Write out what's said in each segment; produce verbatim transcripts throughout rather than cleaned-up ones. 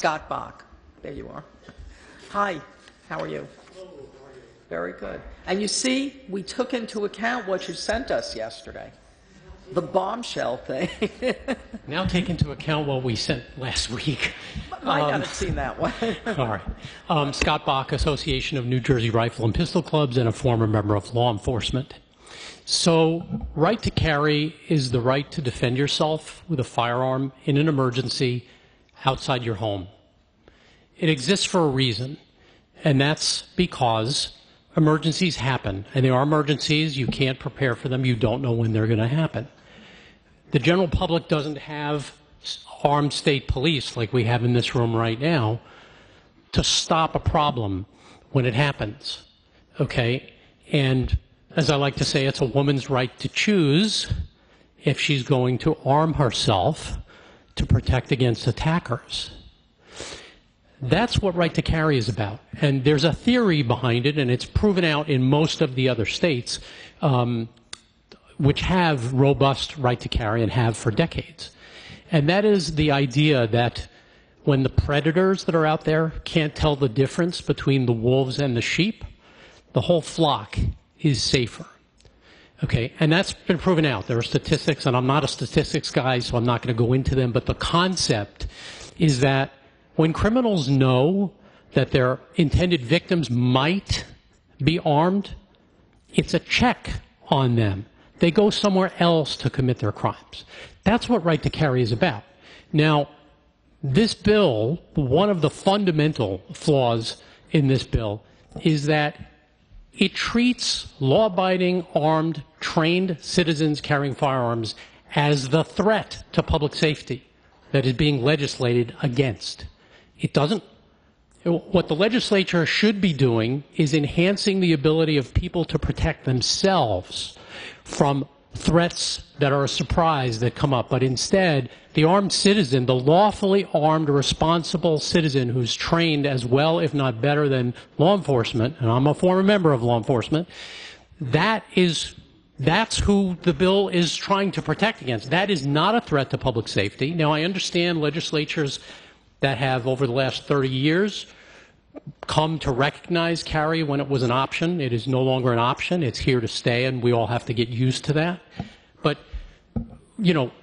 Scott Bach. There you are. Hi, how are you? Very good. And you see, we took into account what you sent us yesterday, the bombshell thing. Now take into account what we sent last week. Might um, not have seen that one. All right. Um, Scott Bach, Association of New Jersey Rifle and Pistol Clubs, and a former member of law enforcement. So, right to carry is the right to defend yourself with a firearm in an emergency outside your home. It exists for a reason, and that's because emergencies happen. And there are emergencies, you can't prepare for them, you don't know when they're going to happen. The general public doesn't have armed state police like we have in this room right now to stop a problem when it happens, okay? And as I like to say, it's a woman's right to choose if she's going to arm herself to protect against attackers. That's what right to carry is about. And there's a theory behind it, and it's proven out in most of the other states, um, which have robust right to carry and have for decades. And that is the idea that when the predators that are out there can't tell the difference between the wolves and the sheep, the whole flock is safer. Okay, and that's been proven out. There are statistics, and I'm not a statistics guy, so I'm not going to go into them, but the concept is that when criminals know that their intended victims might be armed, it's a check on them. They go somewhere else to commit their crimes. That's what right to carry is about. Now, this bill, one of the fundamental flaws in this bill is that it treats law-abiding, armed, trained citizens carrying firearms as the threat to public safety that is being legislated against. It doesn't. What the legislature should be doing is enhancing the ability of people to protect themselves from threats that are a surprise that come up. But instead, the armed citizen, the lawfully armed, responsible citizen who's trained as well, if not better, than law enforcement, and I'm a former member of law enforcement, that is, that's who the bill is trying to protect against. That is not a threat to public safety. Now, I understand legislatures that have, over the last thirty years, come to recognize carry when it was an option. It is no longer an option. It's here to stay, and we all have to get used to that. But, you know,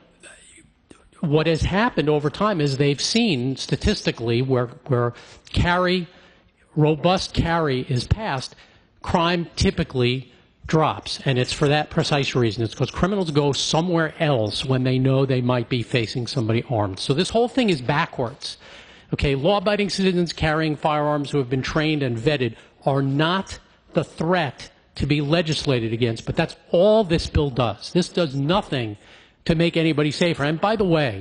what has happened over time is they've seen statistically where, where carry, robust carry is passed, crime typically drops. And it's for that precise reason. It's because criminals go somewhere else when they know they might be facing somebody armed. So this whole thing is backwards. Okay, law-abiding citizens carrying firearms who have been trained and vetted are not the threat to be legislated against, but that's all this bill does. This does nothing to make anybody safer. And by the way,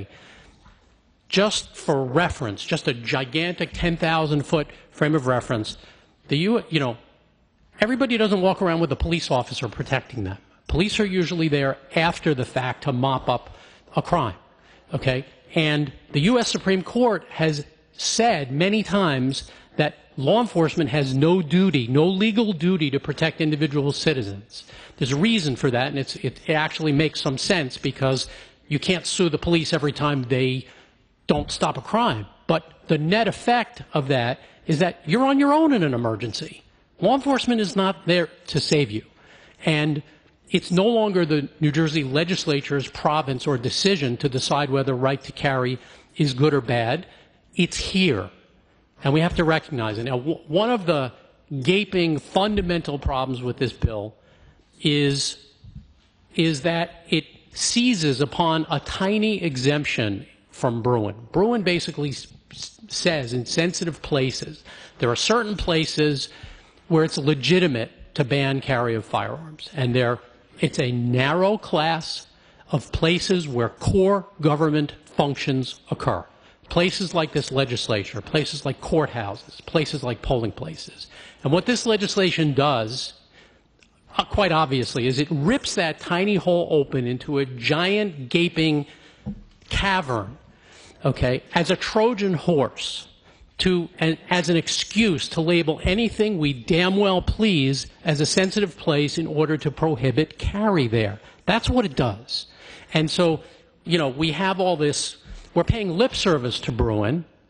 just for reference, just a gigantic ten thousand foot frame of reference, the U, you know, everybody doesn't walk around with a police officer protecting them. Police are usually there after the fact to mop up a crime, okay? And the U S Supreme Court has said many times that law enforcement has no duty, no legal duty to protect individual citizens. There's a reason for that, and it's, it actually makes some sense because you can't sue the police every time they don't stop a crime. But the net effect of that is that you're on your own in an emergency. Law enforcement is not there to save you. And it's no longer the New Jersey legislature's province or decision to decide whether right to carry is good or bad. It's here. And we have to recognize it. Now, w- one of the gaping fundamental problems with this bill is, is that it seizes upon a tiny exemption from Bruin. Bruin basically s- says in sensitive places, there are certain places where it's legitimate to ban carry of firearms. And there, it's a narrow class of places where core government functions occur. Places like this legislature, places like courthouses, places like polling places. And what this legislation does, uh, quite obviously, is it rips that tiny hole open into a giant gaping cavern, okay, as a Trojan horse, to, and, as an excuse to label anything we damn well please as a sensitive place in order to prohibit carry there. That's what it does. And so, you know, we have all this. We're paying lip service to Bruin,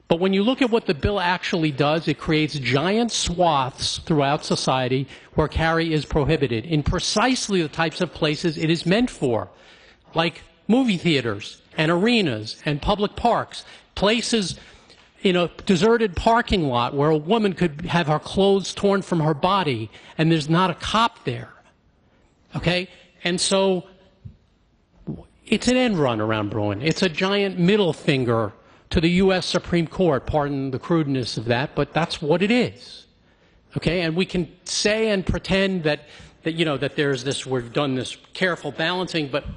But when you look at what the bill actually does, it creates giant swaths throughout society where carry is prohibited in precisely the types of places it is meant for, like movie theaters and arenas and public parks, places in a deserted parking lot where a woman could have her clothes torn from her body and there's not a cop there. Okay? And so it's an end run around Bruen. It's a giant middle finger to the U S Supreme Court. Pardon the crudeness of that, but that's what it is. Okay? And we can say and pretend that, that you know, that there's this, we've done this careful balancing, but,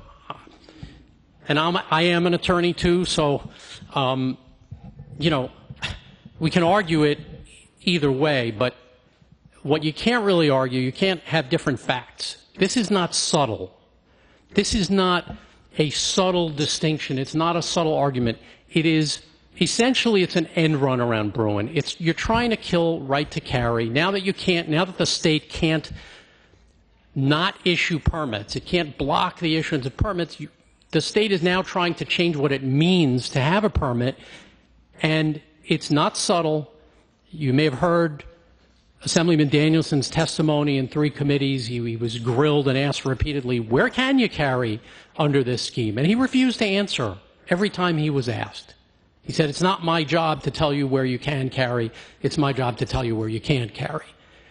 and I'm, I am an attorney too, so, um, you know, we can argue it either way, but what you can't really argue, you can't have different facts. This is not subtle. This is not a subtle distinction. It's not a subtle argument. It is, essentially, it's an end run around Bruen. It's, you're trying to kill right to carry. Now that you can't, now that the state can't not issue permits, it can't block the issuance of permits, you, the state is now trying to change what it means to have a permit, and it's not subtle. You may have heard Assemblyman Danielson's testimony in three committees. He, he was grilled and asked repeatedly, where can you carry under this scheme? And he refused to answer every time he was asked. He said, it's not my job to tell you where you can carry. It's my job to tell you where you can't carry.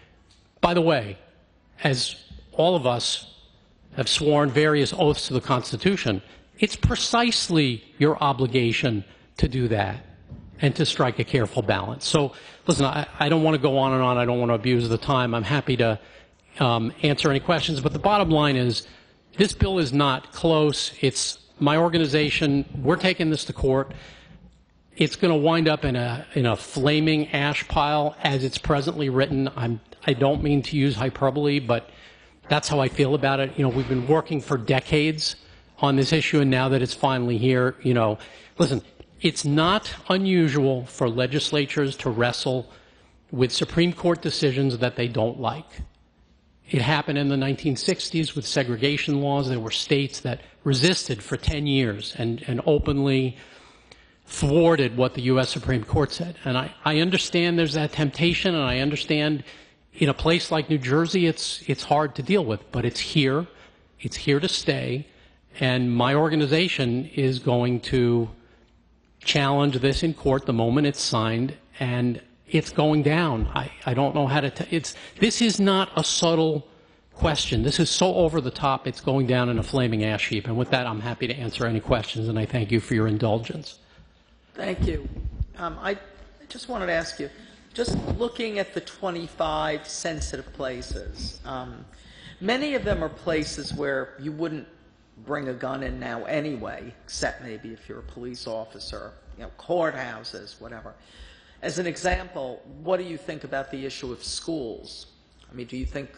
By the way, as all of us have sworn various oaths to the Constitution, it's precisely your obligation to do that and to strike a careful balance. So, listen, I, I don't want to go on and on. I don't want to abuse the time. I'm happy to um, answer any questions. But the bottom line is, this bill is not close. It's my organization. We're taking this to court. It's going to wind up in a in a flaming ash pile as it's presently written. I'm I don't mean to use hyperbole, but that's how I feel about it. You know, we've been working for decades on this issue, and now that it's finally here, you know, listen. It's not unusual for legislatures to wrestle with Supreme Court decisions that they don't like. It happened in the nineteen sixties with segregation laws. There were states that resisted for ten years and, and openly thwarted what the U S Supreme Court said. And I, I understand there's that temptation, and I understand in a place like New Jersey it's, it's hard to deal with, but it's here. It's here to stay. And my organization is going to challenge this in court the moment it's signed, and it's going down. I, I don't know how to t- it's this is not a subtle question. This is so over the top, it's going down in a flaming ash heap. And with that, I'm happy to answer any questions, and I thank you for your indulgence. Thank you. Um, I just wanted to ask you, just looking at the twenty-five sensitive places, um, many of them are places where you wouldn't bring a gun in now anyway, except maybe if you're a police officer, you know, courthouses, whatever. As an example, what do you think about the issue of schools? I mean, do you think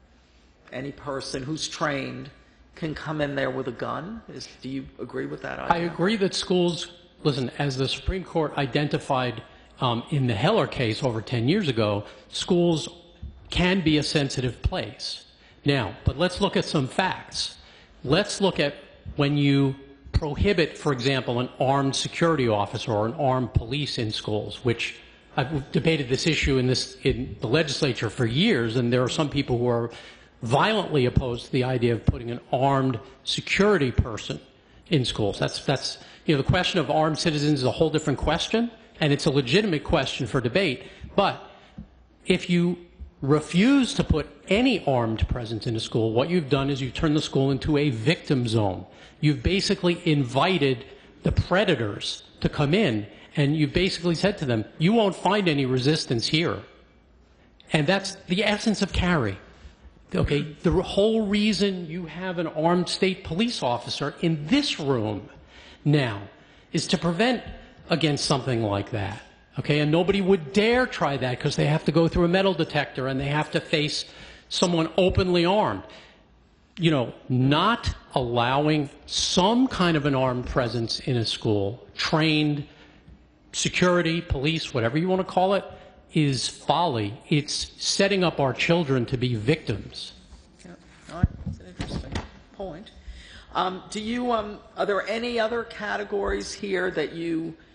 any person who's trained can come in there with a gun? Is, do you agree with that idea? I agree that schools, listen, as the Supreme Court identified um, in the Heller case over ten years ago, schools can be a sensitive place. Now, but let's look at some facts. Let's look at when you prohibit, for example, an armed security officer or an armed police in schools, which I've debated this issue in, this, in the legislature for years, and there are some people who are violently opposed to the idea of putting an armed security person in schools. That's, that's, you know, the question of armed citizens is a whole different question, and it's a legitimate question for debate. But if you refuse to put any armed presence in a school, what you've done is you've turned the school into a victim zone. You've basically invited the predators to come in, and you've basically said to them, you won't find any resistance here. And that's the essence of carry. Okay, the whole reason you have an armed state police officer in this room now is to prevent against something like that. Okay, and nobody would dare try that because they have to go through a metal detector and they have to face someone openly armed. You know, not allowing some kind of an armed presence in a school, trained security, police, whatever you want to call it, is folly. It's setting up our children to be victims. Yeah, all right. That's an interesting point. Um, do you, um, are there any other categories here that you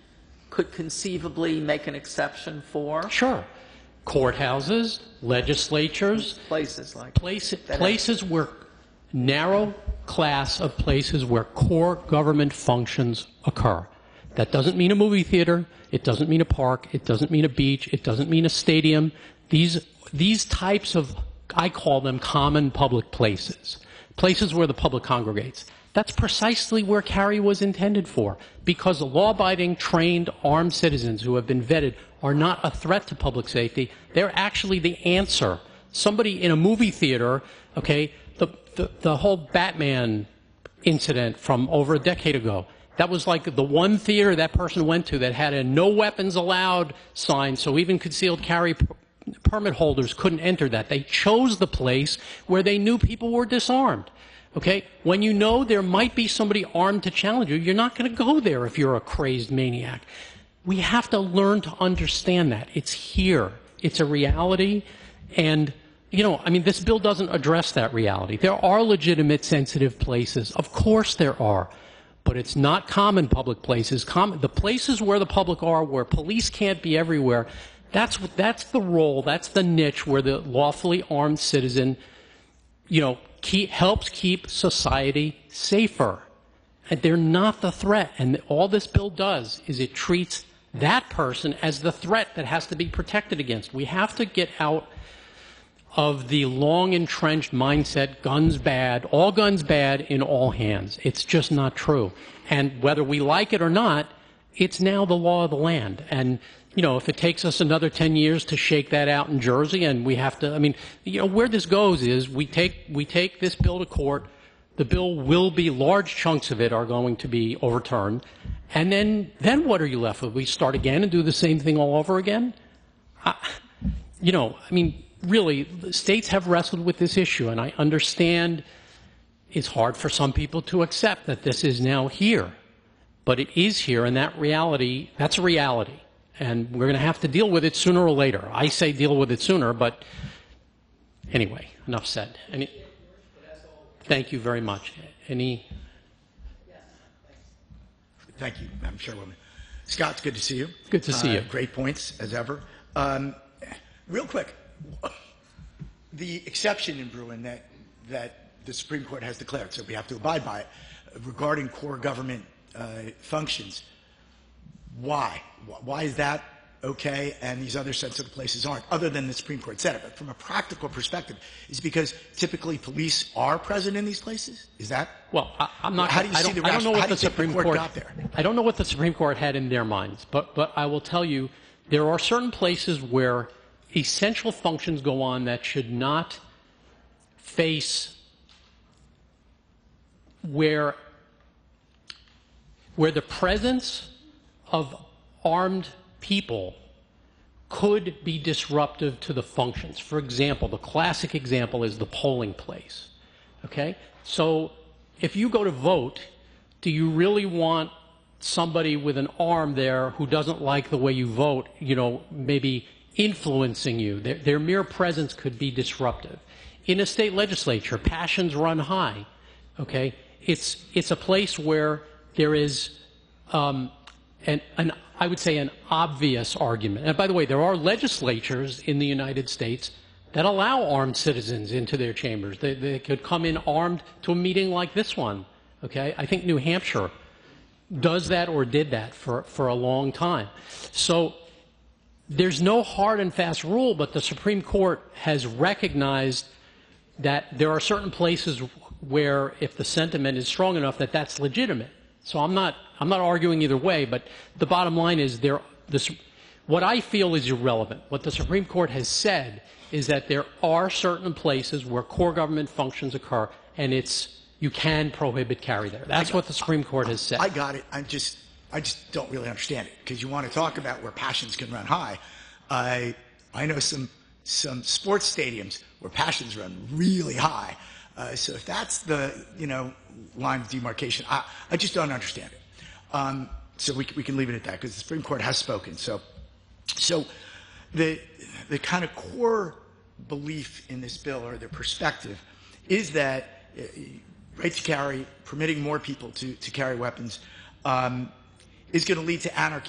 could conceivably make an exception for? Sure. Courthouses, legislatures, Places like place, places where narrow class of places where core government functions occur. That doesn't mean a movie theater. It doesn't mean a park. It doesn't mean a beach. It doesn't mean a stadium. These, these types of, I call them common public places, places where the public congregates. That's precisely where Cary was intended for, because law-abiding, trained, armed citizens who have been vetted are not a threat to public safety. They're actually the answer. Somebody in a movie theater, okay, the, the, the whole Batman incident from over a decade ago, that was like the one theater that person went to that had a no weapons allowed sign, so even concealed carry p- permit holders couldn't enter that. They chose the place where they knew people were disarmed. Okay? When you know there might be somebody armed to challenge you, you're not going to go there if you're a crazed maniac. We have to learn to understand that. It's here. It's a reality. And, you know, I mean, this bill doesn't address that reality. There are legitimate sensitive places. Of course there are. But it's not common public places. Common, the places where the public are, where police can't be everywhere, that's, that's the role, that's the niche where the lawfully armed citizen, you know, keep, helps keep society safer. And they're not the threat. And all this bill does is it treats that person as the threat that has to be protected against. We have to get out of the long entrenched mindset, guns bad, all guns bad in all hands. It's just not true. And whether we like it or not, it's now the law of the land. And, you know, if it takes us another ten years to shake that out in Jersey and we have to, I mean, you know, where this goes is we take, we take this bill to court, the bill will be, large chunks of it are going to be overturned, and then, then what are you left with? We start again and do the same thing all over again? I, you know, I mean, really, states have wrestled with this issue, and I understand it's hard for some people to accept that this is now here. But it is here, and that reality, that's a reality. And we're going to have to deal with it sooner or later. I say deal with it sooner, but anyway, enough said. Any, thank you very much. Any? Thank you, Madam Chairwoman. Scott, it's good to see you. Good to see uh, you. Great points, as ever. Um, real quick, the exception in Bruin that, that the Supreme Court has declared, so we have to abide by it, regarding core government uh, functions, why? Why is that okay and these other sensitive places aren't, other than the Supreme Court said it? But from a practical perspective, is it because typically police are present in these places? Is that? Well, I, I'm not. How do you I see don't, the I don't know how what do the you think Supreme the court Court got there? I don't know what the Supreme Court had in their minds, but but I will tell you, there are certain places where essential functions go on that should not face where where the presence of armed people could be disruptive to the functions. For example, the classic example is the polling place. Okay? So if you go to vote, do you really want somebody with an arm there who doesn't like the way you vote, you know, maybe influencing you? Their, their mere presence could be disruptive. In a state legislature, passions run high. Okay? It's, it's a place where there is um, an, an, I would say, an obvious argument. And by the way, there are legislatures in the United States that allow armed citizens into their chambers. They, they could come in armed to a meeting like this one. Okay? I think New Hampshire does that or did that for, for a long time. So there's no hard and fast rule, but the Supreme Court has recognized that there are certain places where if the sentiment is strong enough that that's legitimate. So I'm not, I'm not arguing either way, but the bottom line is there, this, what I feel is irrelevant. What the Supreme Court has said is that there are certain places where core government functions occur, and it's, you can prohibit carry there. That's what the Supreme Court has said. I got it. I just, I just don't really understand it, because you want to talk about where passions can run high. I, I know some, some sports stadiums where passions run really high. Uh, so if that's the, you know, line of demarcation, I, I just don't understand it. Um, so we, we can leave it at that, because the Supreme Court has spoken. So, so the, the kind of core belief in this bill, or the perspective, is that uh, right to carry, permitting more people to, to carry weapons, um, is going to lead to anarchy,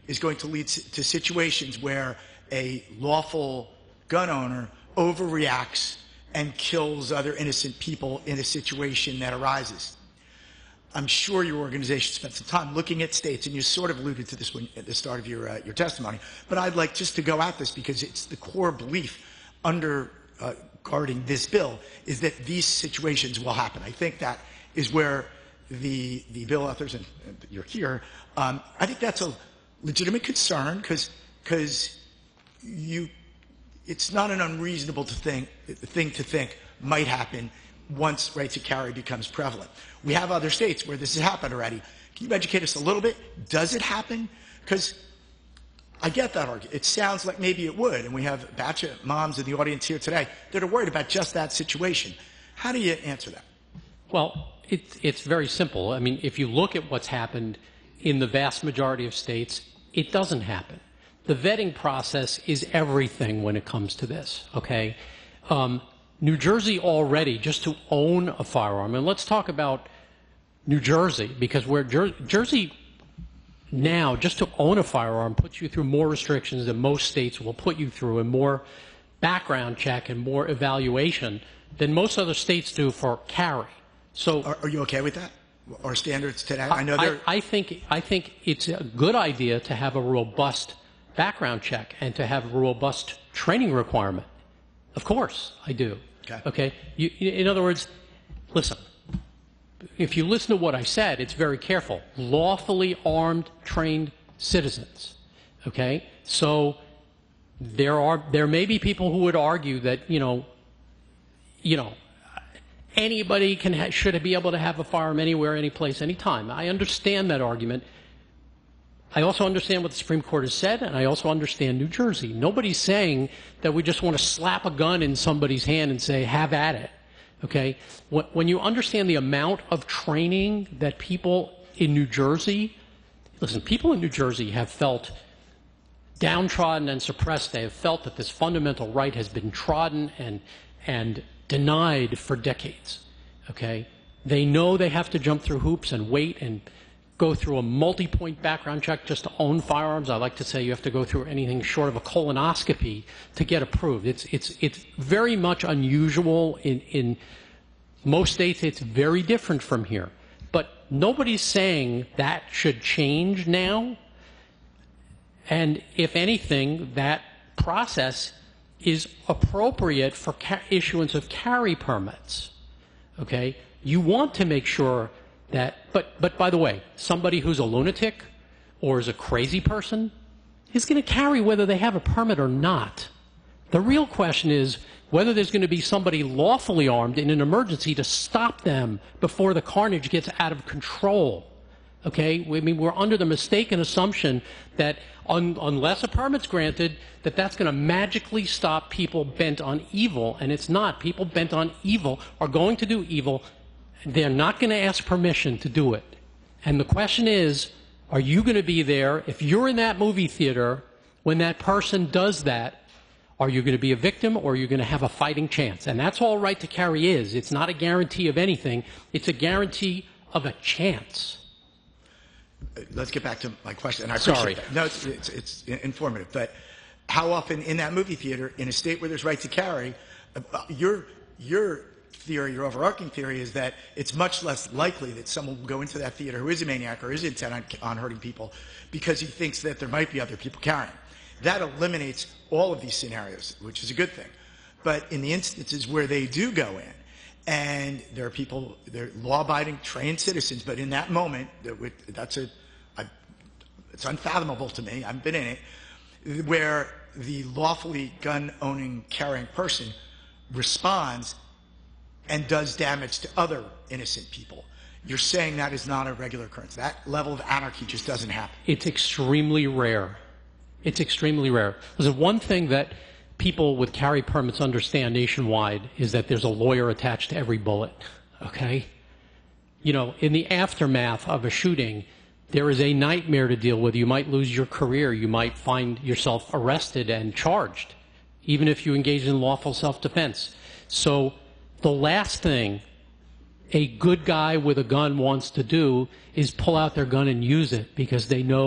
is going to lead to situations where a lawful gun owner overreacts and kills other innocent people in a situation that arises. I'm sure your organization spent some time looking at states, and you sort of alluded to this when, at the start of your, uh, your testimony, but I'd like just to go at this because it's the core belief under uh, guarding this bill is that these situations will happen. I think that is where the, the bill authors, and, and you're here, um, I think that's a legitimate concern because because you, it's not an unreasonable to think, thing to think might happen once right to carry becomes prevalent. We have other states where this has happened already. Can you educate us a little bit? Does it happen? Because I get that argument. It sounds like maybe it would, and we have a batch of moms in the audience here today that are worried about just that situation. How do you answer that? Well, it, it's very simple. I mean, if you look at what's happened in the vast majority of states, it doesn't happen. The vetting process is everything when it comes to this, okay? Um, New Jersey already, just to own a firearm, and let's talk about New Jersey, because where Jer- Jersey now, just to own a firearm, puts you through more restrictions than most states will put you through, and more background check and more evaluation than most other states do for carry. So, are, are you okay with that? Our standards today? I, I know they're. I, I think I think it's a good idea to have a robust background check and to have a robust training requirement. Of course, I do. Okay. Okay. You, in other words, listen. If you listen to what I said, it's very careful. Lawfully armed, trained citizens. Okay. So there are there may be people who would argue that you know, you know, anybody can ha- should be able to have a firearm anywhere, any place, any time. I understand that argument. I also understand what the Supreme Court has said, and I also understand New Jersey. Nobody's saying that we just want to slap a gun in somebody's hand and say, have at it. Okay? When you understand the amount of training that people in New Jersey, listen, people in New Jersey have felt downtrodden and suppressed. They have felt that this fundamental right has been trodden and, and denied for decades. Okay? They know they have to jump through hoops and wait and go through a multi-point background check just to own firearms. I like to say you have to go through anything short of a colonoscopy to get approved. It's, it's, it's very much unusual in, in most states. It's very different from here. But nobody's saying that should change now. And if anything, that process is appropriate for ca- issuance of carry permits. Okay? You want to make sure that, but, but by the way, somebody who's a lunatic or is a crazy person is going to carry whether they have a permit or not. The real question is whether there's going to be somebody lawfully armed in an emergency to stop them before the carnage gets out of control. Okay? I mean, we're under the mistaken assumption that un, unless a permit's granted, that that's going to magically stop people bent on evil, and it's not. People bent on evil are going to do evil. They're not going to ask permission to do it. And the question is, are you going to be there? If you're in that movie theater, when that person does that, are you going to be a victim or are you going to have a fighting chance? And that's all right to carry is. It's not a guarantee of anything. It's a guarantee of a chance. Let's get back to my question. And I appreciate Sorry. that. No, it's, it's, it's informative. But how often in that movie theater, in a state where there's right to carry, uh, your, your theory, your overarching theory is that it's much less likely that someone will go into that theater who is a maniac or is intent on, on hurting people because he thinks that there might be other people carrying. That eliminates all of these scenarios, which is a good thing. But in the instances where they do go in, and there are people, they're law-abiding, trained citizens, but in that moment, that's a, I, it's unfathomable to me, I've been in it, where the lawfully gun-owning, carrying person responds and does damage to other innocent people. You're saying that is not a regular occurrence. That level of anarchy just doesn't happen. It's extremely rare. It's extremely rare. There's one thing that people with carry permits understand nationwide is that there's a lawyer attached to every bullet, okay? You know, in the aftermath of a shooting, there is a nightmare to deal with. You might lose your career. You might find yourself arrested and charged, even if you engage in lawful self-defense. So the last thing a good guy with a gun wants to do is pull out their gun and use it because they know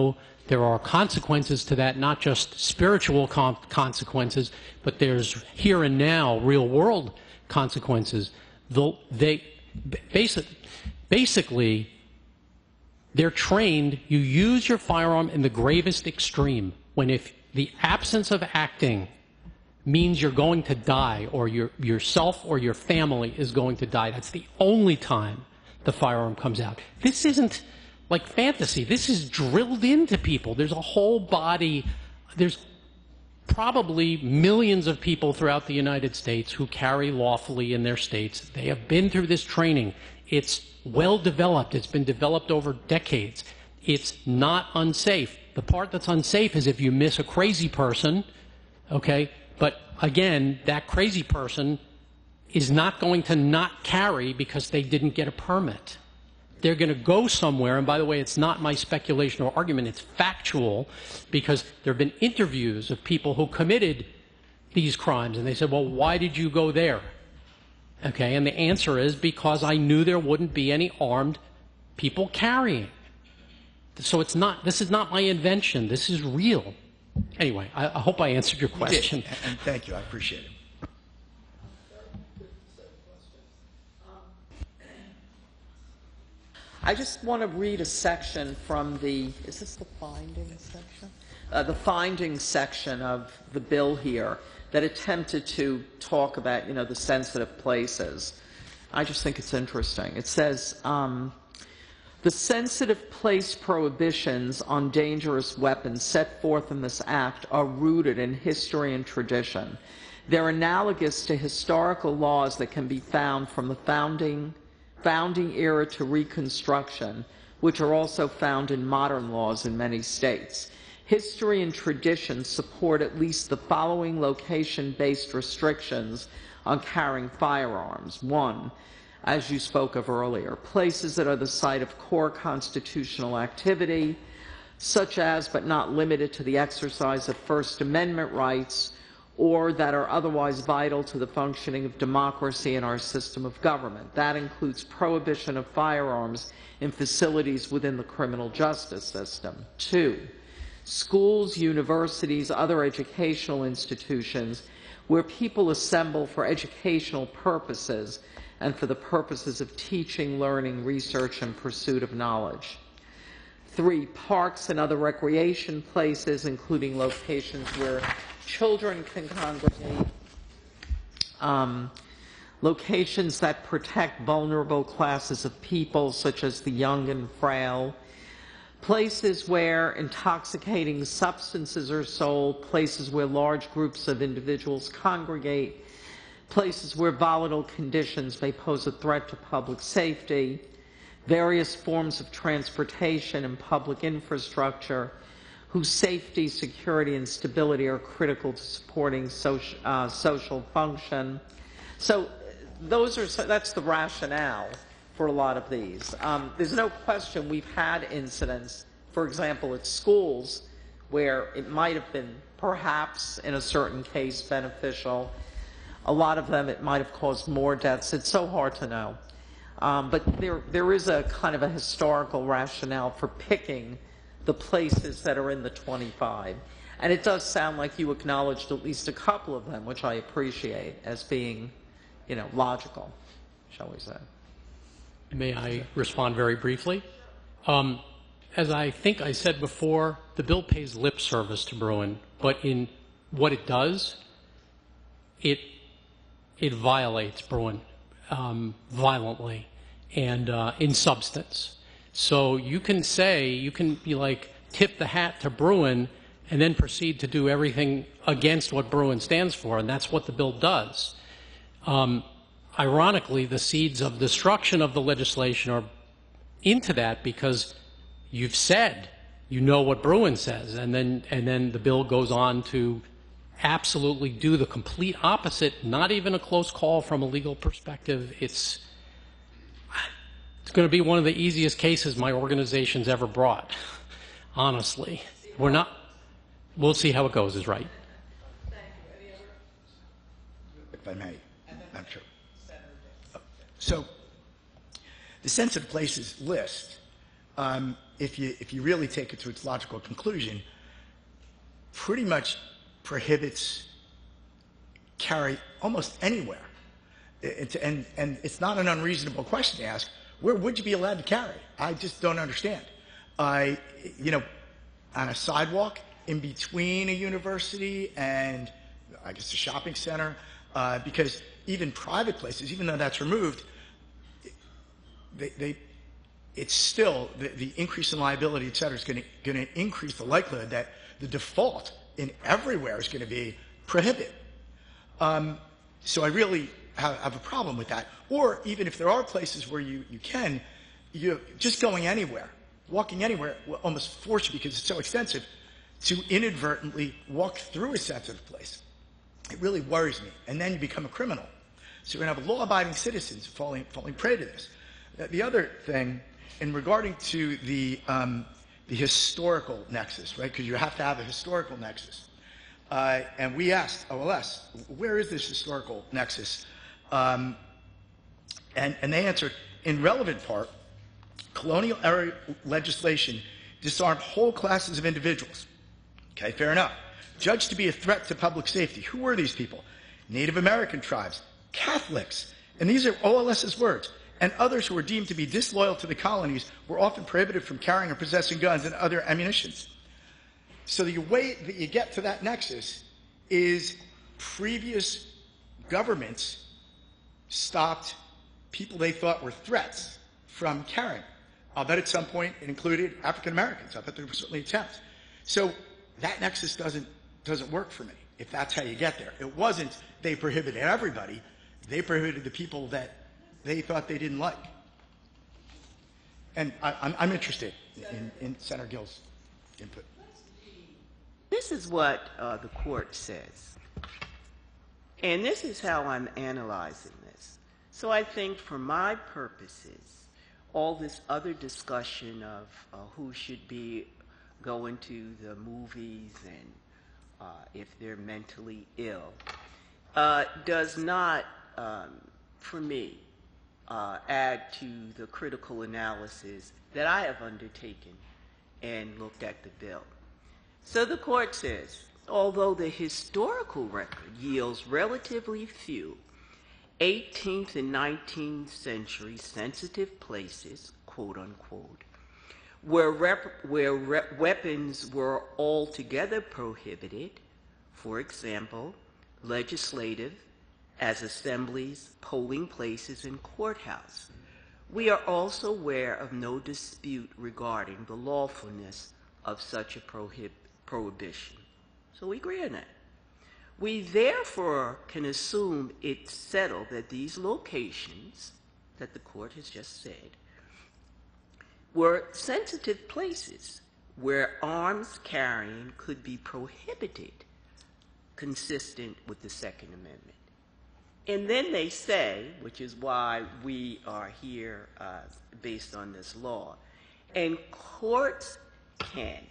There are consequences to that, not just spiritual con- consequences, but there's here and now real world consequences. The, they basic, basically, they're trained. You use your firearm in the gravest extreme when if the absence of acting means you're going to die, or your, yourself or your family is going to die. That's the only time the firearm comes out. This isn't like fantasy. This is drilled into people. There's a whole body. There's probably millions of people throughout the United States who carry lawfully in their states. They have been through this training. It's well developed. It's been developed over decades. It's not unsafe. The part that's unsafe is if you miss a crazy person, okay? But again, that crazy person is not going to not carry because they didn't get a permit. They're going to go somewhere, and by the way, it's not my speculation or argument, it's factual, because there have been interviews of people who committed these crimes, and they said, well, why did you go there? Okay, and the answer is because I knew there wouldn't be any armed people carrying. So it's not, this is not my invention, this is real. Anyway, I, I hope I answered your question. You did, and thank you, I appreciate it. I just want to read a section from the, is this the findings section? Uh, the findings section of the bill here that attempted to talk about, you know, the sensitive places. I just think it's interesting. It says, um, the sensitive place prohibitions on dangerous weapons set forth in this act are rooted in history and tradition. They're analogous to historical laws that can be found from the founding founding era to Reconstruction, which are also found in modern laws in many states. History and tradition support at least the following location-based restrictions on carrying firearms. One, as you spoke of earlier, places that are the site of core constitutional activity, such as but not limited to the exercise of First Amendment rights, or that are otherwise vital to the functioning of democracy and our system of government. That includes prohibition of firearms in facilities within the criminal justice system. Two, schools, universities, other educational institutions where people assemble for educational purposes and for the purposes of teaching, learning, research, and pursuit of knowledge. Three, parks and other recreation places, including locations where children can congregate, um, locations that protect vulnerable classes of people, such as the young and frail, places where intoxicating substances are sold, places where large groups of individuals congregate, places where volatile conditions may pose a threat to public safety, various forms of transportation and public infrastructure whose safety, security, and stability are critical to supporting social, uh, social function. So those are, that's the rationale for a lot of these. Um, there's no question we've had incidents, for example, at schools, where it might have been perhaps in a certain case beneficial. A lot of them it might have caused more deaths. It's so hard to know. Um, but there, there is a kind of a historical rationale for picking the places that are in the twenty-five. And it does sound like you acknowledged at least a couple of them, which I appreciate as being, you know, logical, shall we say. May I respond very briefly? Um, as I think I said before, the bill pays lip service to Bruen, but in what it does, it, it violates Bruen um, violently and uh, in substance. So you can say, you can be like, tip the hat to Bruen and then proceed to do everything against what Bruen stands for, and that's what the bill does. Um, ironically, the seeds of destruction of the legislation are into that because you've said, you know what Bruen says, and then, and then the bill goes on to absolutely do the complete opposite, not even a close call from a legal perspective. It's It's going to be one of the easiest cases my organization's ever brought, honestly. We're not, we'll see how it goes, is right. If I may, I'm sure. So, the sensitive places list, um, if you if you really take it to its logical conclusion, pretty much prohibits carry almost anywhere. It, and and it's not an unreasonable question to ask. Where would you be allowed to carry? I just don't understand. I, you know, on a sidewalk in between a university and I guess a shopping center, uh, because even private places, even though that's removed, they, they it's still the, the increase in liability, et cetera, is going to going to increase the likelihood that the default in everywhere is going to be prohibited. Um, so I really have, have a problem with that. Or even if there are places where you, you can, you just going anywhere, walking anywhere will almost force you, because it's so extensive, to inadvertently walk through a sensitive place. It really worries me. And then you become a criminal. So you're going to have law-abiding citizens falling, falling prey to this. The other thing, in regarding to the, um, the historical nexus, right, because you have to have a historical nexus. Uh, and we asked O L S, where is this historical nexus? Um, and, and they answered, in relevant part, colonial era legislation disarmed whole classes of individuals. Okay, fair enough. Judged to be a threat to public safety. Who were these people? Native American tribes, Catholics, and these are O L S's words, and others who were deemed to be disloyal to the colonies were often prohibited from carrying or possessing guns and other ammunitions. So the way that you get to that nexus is previous governments stopped people they thought were threats from carrying. I'll bet at some point it included African Americans. I bet there were certainly attempts. So that nexus doesn't doesn't work for me, if that's how you get there. It wasn't they prohibited everybody. They prohibited the people that they thought they didn't like. And I, I'm, I'm interested in, in Senator Gill's input. This is what uh, the court says. And this is how I'm analyzing this. So I think for my purposes, all this other discussion of uh, who should be going to the movies and uh, if they're mentally ill uh, does not, um, for me, uh, add to the critical analysis that I have undertaken and looked at the bill. So the court says, although the historical record yields relatively few eighteenth and nineteenth century sensitive places, quote unquote, where, rep- where re- weapons were altogether prohibited, for example, legislative, as assemblies, polling places, and courthouse, we are also aware of no dispute regarding the lawfulness of such a prohib- prohibition. So we agree on that. We therefore can assume it's settled that these locations that the court has just said were sensitive places where arms carrying could be prohibited, consistent with the Second Amendment. And then they say, which is why we are here uh, based on this law, and courts can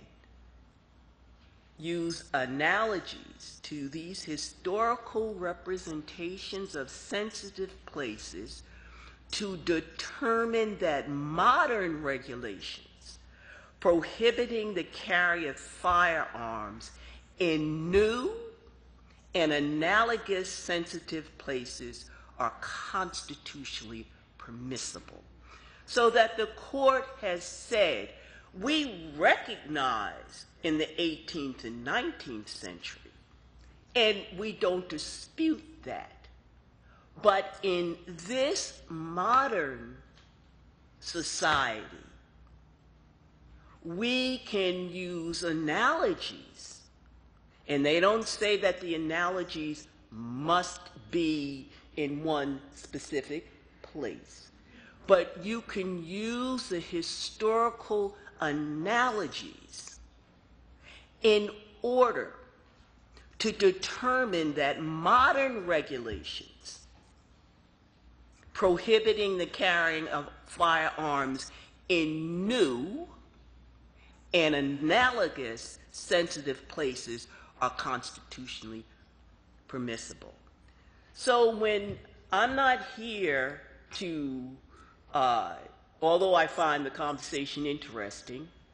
use analogies to these historical representations of sensitive places to determine that modern regulations prohibiting the carry of firearms in new and analogous sensitive places are constitutionally permissible. So that the court has said, we recognize in the eighteenth and nineteenth century, and we don't dispute that. But in this modern society, we can use analogies. And they don't say that the analogies must be in one specific place. But you can use the historical analogies in order to determine that modern regulations prohibiting the carrying of firearms in new and analogous sensitive places are constitutionally permissible. So when I'm not here to, uh, although I find the conversation interesting,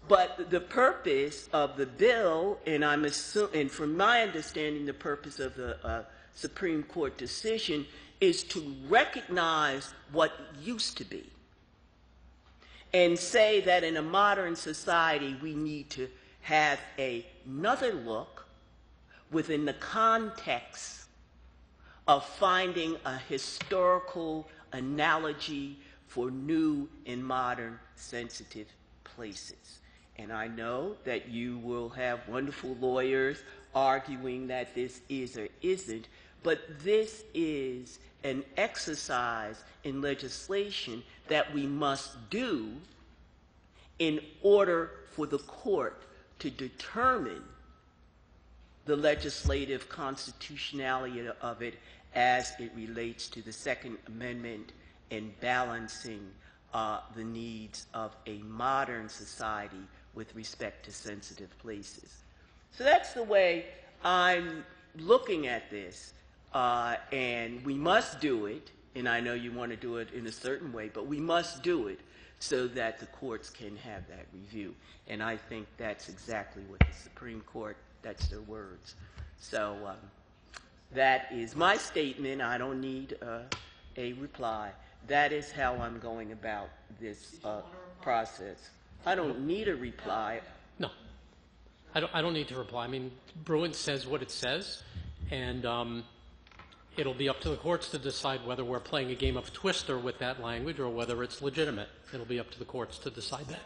But the purpose of the bill, and I'm assuming, and from my understanding, the purpose of the uh, Supreme Court decision is to recognize what used to be and say that in a modern society we need to have a, another look within the context of finding a historical analogy for new and modern sensitive places. And I know that you will have wonderful lawyers arguing that this is or isn't, but this is an exercise in legislation that we must do in order for the court to determine the legislative constitutionality of it as it relates to the Second Amendment and balancing uh, the needs of a modern society with respect to sensitive places. So that's the way I'm looking at this, uh, and we must do it, and I know you want to do it in a certain way, but we must do it so that the courts can have that review. And I think that's exactly what the Supreme Court, that's their words. So um, that is my statement. I don't need uh, a reply. That is how I'm going about this uh, process. I don't need a reply. No, I don't, I don't need to reply. I mean, Bruin says what it says, and um, it'll be up to the courts to decide whether we're playing a game of Twister with that language or whether it's legitimate. It'll be up to the courts to decide that.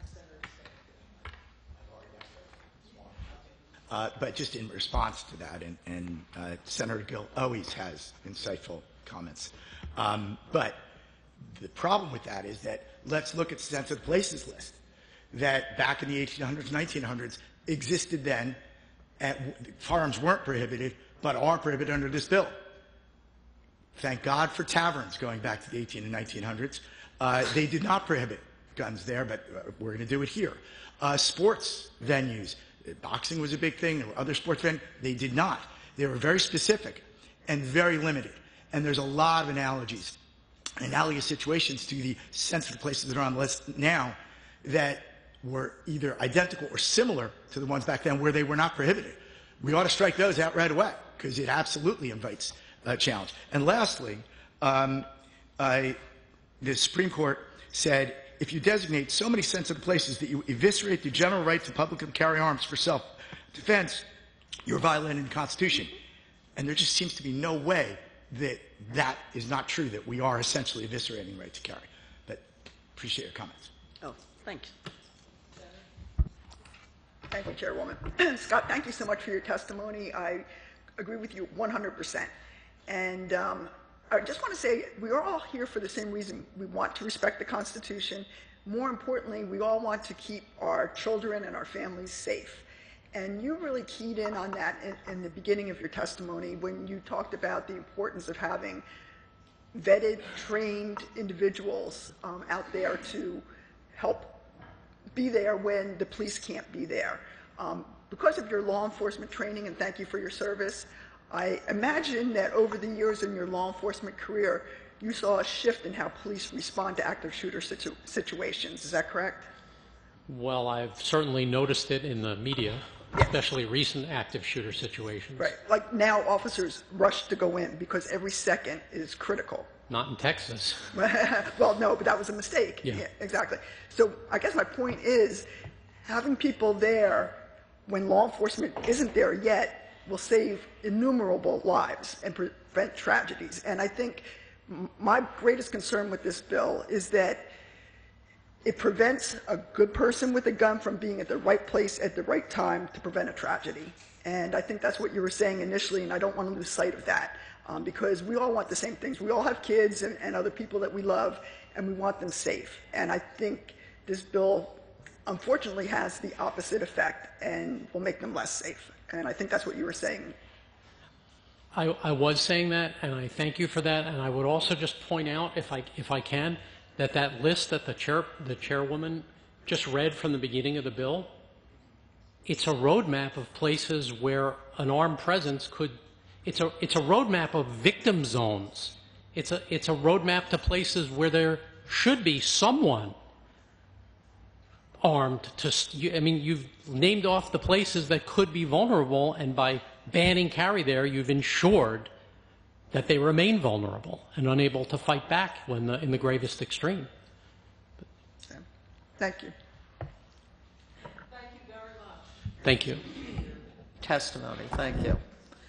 Uh, but just in response to that, and, and uh, Senator Gill always has insightful comments. Um, but the problem with that is that let's look at the sensitive places list that back in the eighteen hundreds, nineteen hundreds existed then. At, firearms weren't prohibited, but are prohibited under this bill. Thank God for taverns going back to the eighteen and nineteen hundreds. Uh, they did not prohibit guns there, but uh, we're going to do it here. Uh, sports venues. Boxing was a big thing. There were other sports venues. They did not. They were very specific and very limited. And there's a lot of analogies, analogous situations to the sensitive places that are on the list now that were either identical or similar to the ones back then where they were not prohibited. We ought to strike those out right away because it absolutely invites a challenge. And lastly, um, I, the Supreme Court said, if you designate so many sensitive places that you eviscerate the general right to publicly carry arms for self-defense, you're violating the Constitution. And there just seems to be no way that that is not true, that we are essentially eviscerating the right to carry. But appreciate your comments. Oh, thank you. Thank you, Chairwoman. Scott, thank you so much for your testimony. I agree with you one hundred percent. And um, I just want to say we are all here for the same reason. We want to respect the Constitution. More importantly, we all want to keep our children and our families safe. And you really keyed in on that in, in the beginning of your testimony when you talked about the importance of having vetted, trained individuals um, out there to help be there when the police can't be there. Um, because of your law enforcement training, and thank you for your service, I imagine that over the years in your law enforcement career, you saw a shift in how police respond to active shooter situ situations. Is that correct? Well, I've certainly noticed it in the media, yeah. especially recent active shooter situations. Right. Like now officers rush to go in because every second is critical. Not in Texas. Well, no, but that was a mistake. Yeah. Yeah, exactly. So I guess my point is having people there when law enforcement isn't there yet will save innumerable lives and prevent tragedies. And I think my greatest concern with this bill is that it prevents a good person with a gun from being at the right place at the right time to prevent a tragedy. And I think that's what you were saying initially, and I don't want to lose sight of that. Um, because we all want the same things. We all have kids and, and other people that we love, and we want them safe. And I think this bill, unfortunately, has the opposite effect and will make them less safe. And I think that's what you were saying. I, I was saying that, and I thank you for that. And I would also just point out, if I, if I can, that that list that the, chair, the chairwoman just read from the beginning of the bill, it's a roadmap of places where an armed presence could It's a, it's a roadmap of victim zones. It's a, it's a roadmap to places where there should be someone armed to, s- you- I mean, you've named off the places that could be vulnerable, and by banning carry there, you've ensured that they remain vulnerable and unable to fight back when the, in the gravest extreme. Thank you. Thank you. Testimony. Thank you.